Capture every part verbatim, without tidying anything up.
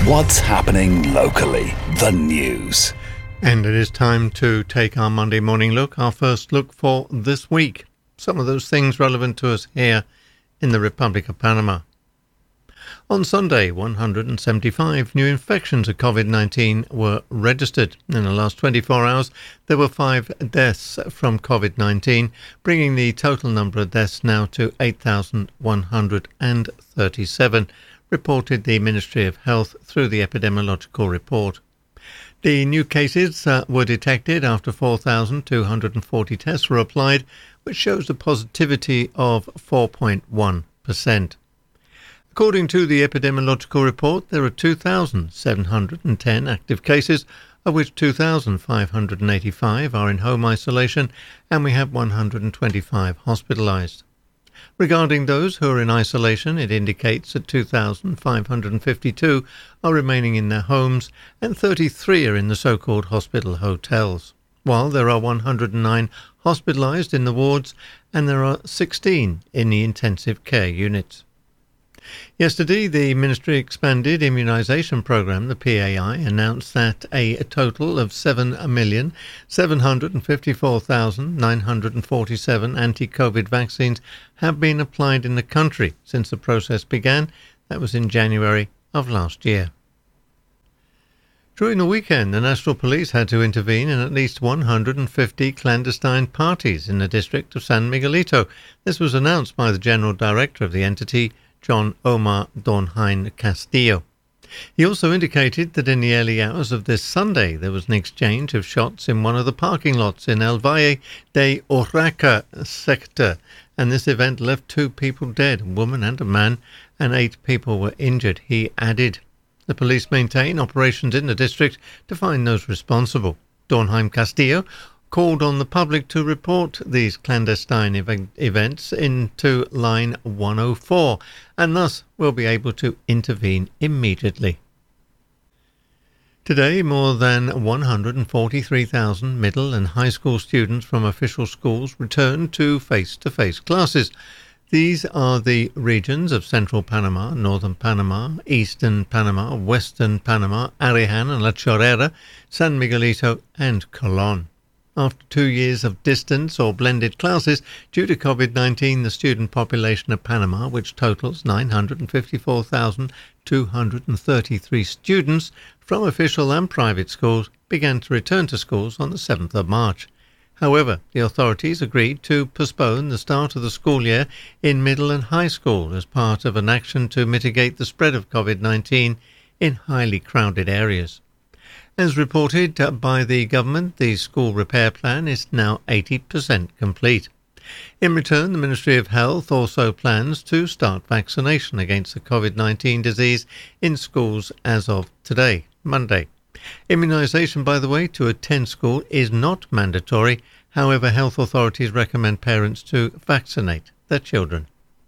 What's happening locally? The news. And it is time to take our Monday morning look, our first look for this week. Some of those things relevant to us here in the Republic of Panama. On Sunday, one hundred seventy-five new infections of COVID nineteen were registered. In the last twenty-four hours, there were five deaths from COVID nineteen, bringing the total number of deaths now to eight thousand one hundred thirty-seven, reported the Ministry of Health through the epidemiological report. The new cases uh, were detected after four thousand two hundred forty tests were applied, which shows a positivity of four point one percent. According to the epidemiological report, there are two thousand seven hundred ten active cases, of which two thousand five hundred eighty-five are in home isolation, and we have one hundred twenty-five hospitalized. Regarding those who are in isolation, it indicates that two thousand five hundred fifty-two are remaining in their homes and thirty-three are in the so-called hospital hotels, while there are one hundred nine hospitalized in the wards and there are sixteen in the intensive care units. Yesterday, the Ministry expanded immunisation programme, the P A I, announced that a total of seven million seven hundred fifty-four thousand nine hundred forty-seven anti-COVID vaccines have been applied in the country since the process began. That was in January of last year. During the weekend, the National Police had to intervene in at least one hundred fifty clandestine parties in the district of San Miguelito. This was announced by the General Director of the entity, John Omar Dornheim Castillo. He also indicated that in the early hours of this Sunday there was an exchange of shots in one of the parking lots in El Valle de Urraca sector, and this event left two people dead, a woman and a man, and eight people were injured, he added. The police maintain operations in the district to find those responsible. Dornheim Castillo called on the public to report these clandestine ev- events into line one oh four, and thus will be able to intervene immediately. Today, more than one hundred forty-three thousand middle and high school students from official schools returned to face-to-face classes. These are the regions of Central Panama, Northern Panama, Eastern Panama, Western Panama, Arihan and La Chorrera, San Miguelito and Colón. After two years of distance or blended classes, due to COVID nineteen, the student population of Panama, which totals nine hundred fifty-four thousand two hundred thirty-three students from official and private schools, began to return to schools on the seventh of March. However, the authorities agreed to postpone the start of the school year in middle and high school as part of an action to mitigate the spread of COVID nineteen in highly crowded areas. As reported by the government, the school repair plan is now eighty percent complete. In return, the Ministry of Health also plans to start vaccination against the COVID nineteen disease in schools as of today, Monday. Immunisation, by the way, to attend school is not mandatory. However, health authorities recommend parents to vaccinate their children.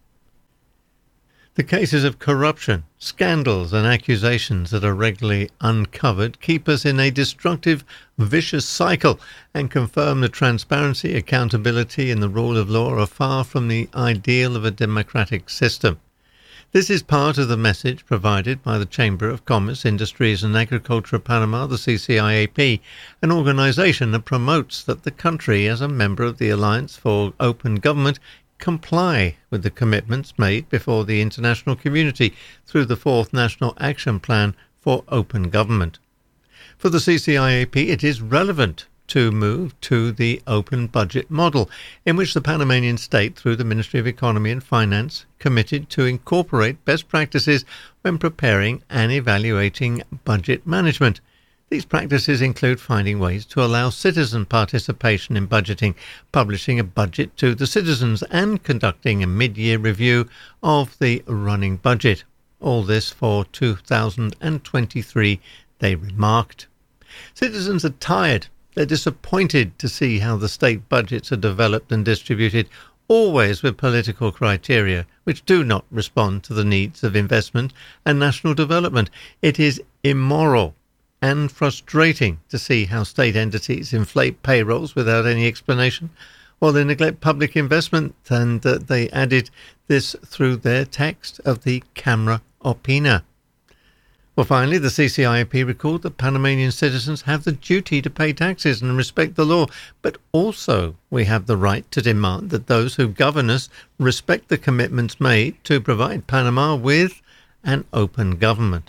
The cases of corruption, scandals and accusations that are regularly uncovered keep us in a destructive, vicious cycle and confirm that transparency, accountability and the rule of law are far from the ideal of a democratic system. This is part of the message provided by the Chamber of Commerce, Industries and Agriculture of Panama, the C C I A P, an organisation that promotes that the country, as a member of the Alliance for Open Government, comply with the commitments made before the international community through the Fourth National Action Plan for Open Government. For the C C I A P, it is relevant to move to the open budget model, in which the Panamanian state, through the Ministry of Economy and Finance, committed to incorporate best practices when preparing and evaluating budget management. These practices include finding ways to allow citizen participation in budgeting, publishing a budget to the citizens, and conducting a mid-year review of the running budget. All this for two thousand twenty-three, they remarked. Citizens are tired. They're disappointed to see how the state budgets are developed and distributed, always with political criteria which do not respond to the needs of investment and national development. It is immoral and frustrating to see how state entities inflate payrolls without any explanation, while they neglect public investment, and uh, they added this through their text of the Camera Opina. Well, finally, the C C I P recalled that Panamanian citizens have the duty to pay taxes and respect the law, but also we have the right to demand that those who govern us respect the commitments made to provide Panama with an open government.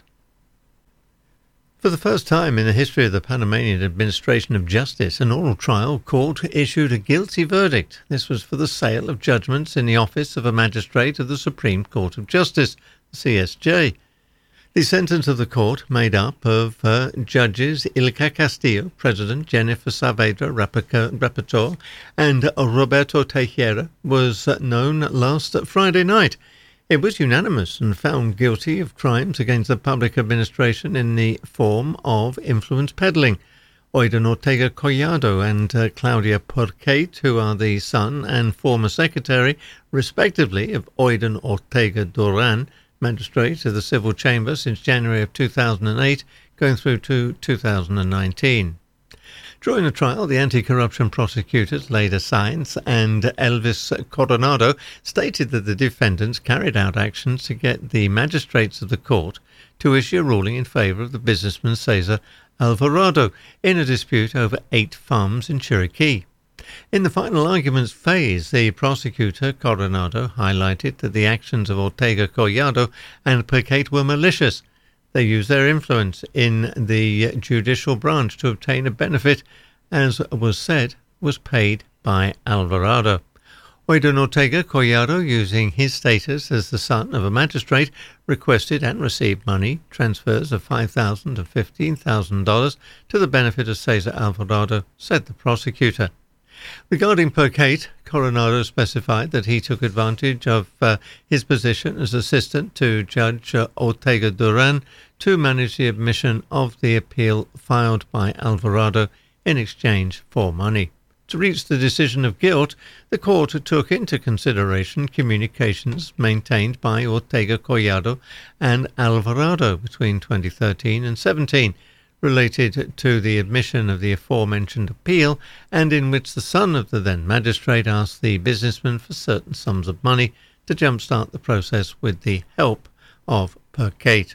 For the first time in the history of the Panamanian administration of justice, an oral trial court issued a guilty verdict. This was for the sale of judgments in the office of a magistrate of the Supreme Court of Justice, the C S J. The sentence of the court, made up of uh, judges Ilka Castillo, President, Jennifer Saavedra, Rapporteur, and Roberto Teixeira, was uh, known last Friday night. It was unanimous and found guilty of crimes against the public administration in the form of influence peddling. Oiden Ortega Collado and uh, Claudia Porquet, who are the son and former secretary, respectively, of Oiden Ortega Duran, magistrate of the Civil Chamber since January of two thousand eight, going through to two thousand nineteen. During the trial, the anti-corruption prosecutors, Leda Sainz and Elvis Coronado, stated that the defendants carried out actions to get the magistrates of the court to issue a ruling in favour of the businessman Cesar Alvarado in a dispute over eight farms in Chiriquí. In the final arguments phase, the prosecutor, Coronado, highlighted that the actions of Ortega Collado and Porquet were malicious. They used their influence in the judicial branch to obtain a benefit, as was said, was paid by Alvarado. Oiden Ortega Collado, using his status as the son of a magistrate, requested and received money, transfers of five thousand dollars and fifteen thousand dollars to the benefit of Cesar Alvarado, said the prosecutor. Regarding Porquet, Coronado specified that he took advantage of uh, his position as assistant to Judge uh, Ortega Duran to manage the admission of the appeal filed by Alvarado in exchange for money. To reach the decision of guilt, the court took into consideration communications maintained by Ortega Collado and Alvarado between twenty thirteen and seventeen, related to the admission of the aforementioned appeal, and in which the son of the then magistrate asked the businessman for certain sums of money to jumpstart the process with the help of Porquet.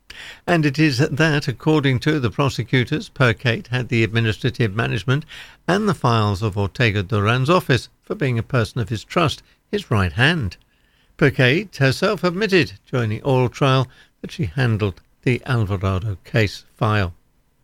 And it is that, according to the prosecutors, Porquet had the administrative management and the files of Ortega Duran's office for being a person of his trust, his right hand. Porquet herself admitted during the oral trial that she handled the Alvarado case file.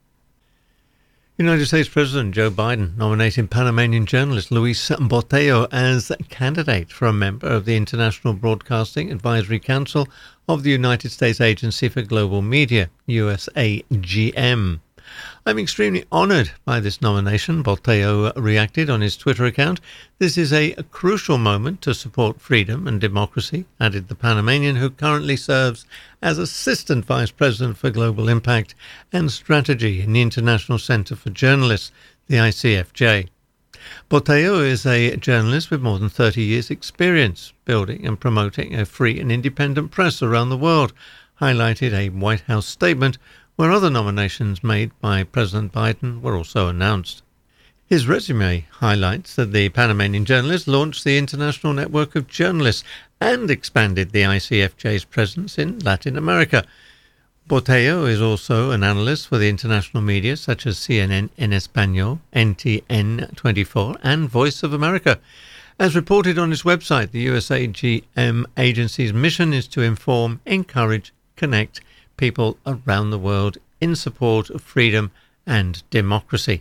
United States President Joe Biden nominated Panamanian journalist Luis Botello as candidate for a member of the International Broadcasting Advisory Council of the United States Agency for Global Media, U S A G M. I'm extremely honoured by this nomination, Botello reacted on his Twitter account. This is a crucial moment to support freedom and democracy, added the Panamanian, who currently serves as Assistant Vice President for Global Impact and Strategy in the International Centre for Journalists, the I C F J. Botello is a journalist with more than thirty years' experience building and promoting a free and independent press around the world, highlighted a White House statement where other nominations made by President Biden were also announced. His resume highlights that the Panamanian journalist launched the International Network of Journalists and expanded the I C F J's presence in Latin America. Botello is also an analyst for the international media such as C N N en Español, N T N twenty-four, and Voice of America. As reported on his website, the U S A G M agency's mission is to inform, encourage, connect people around the world in support of freedom and democracy.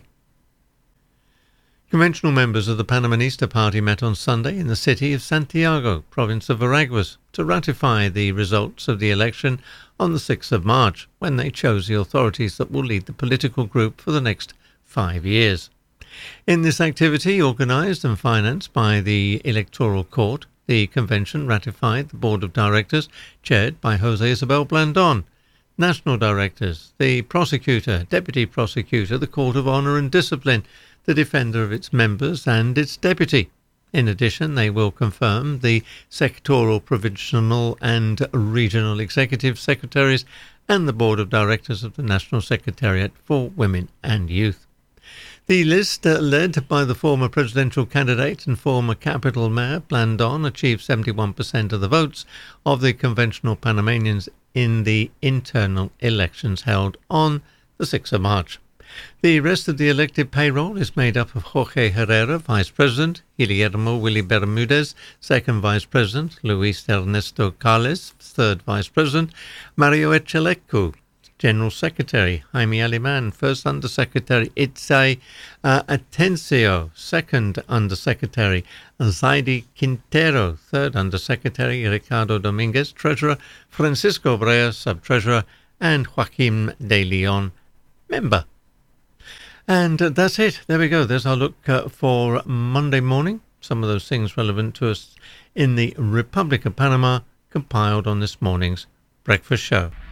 Conventional members of the Panamanista Party met on Sunday in the city of Santiago, province of Veraguas, to ratify the results of the election on the sixth of March, when they chose the authorities that will lead the political group for the next five years. In this activity, organised and financed by the Electoral Court, the convention ratified the Board of Directors, chaired by Jose Isabel Blandon, National Directors, the Prosecutor, Deputy Prosecutor, the Court of Honour and Discipline, the Defender of its members and its Deputy. In addition, they will confirm the sectoral, provincial and regional executive secretaries and the Board of Directors of the National Secretariat for Women and Youth. The list, uh, led by the former presidential candidate and former capital mayor Blandon, achieved seventy-one percent of the votes of the conventional Panamanians in the internal elections held on the sixth of March. The rest of the elected payroll is made up of Jorge Herrera, Vice President, Guillermo Willy Bermudez, Second Vice President, Luis Ernesto Carles, Third Vice President, Mario Echelecu, General Secretary, Jaime Aliman, First Undersecretary, Itzay uh, Atencio, Second Undersecretary, Zaidi Quintero, Third Undersecretary, Ricardo Dominguez, Treasurer, Francisco Brea, Sub-Treasurer, and Joaquim de Leon, Member. And uh, that's it. There we go. There's our look uh, for Monday morning. Some of those things relevant to us in the Republic of Panama compiled on this morning's breakfast show.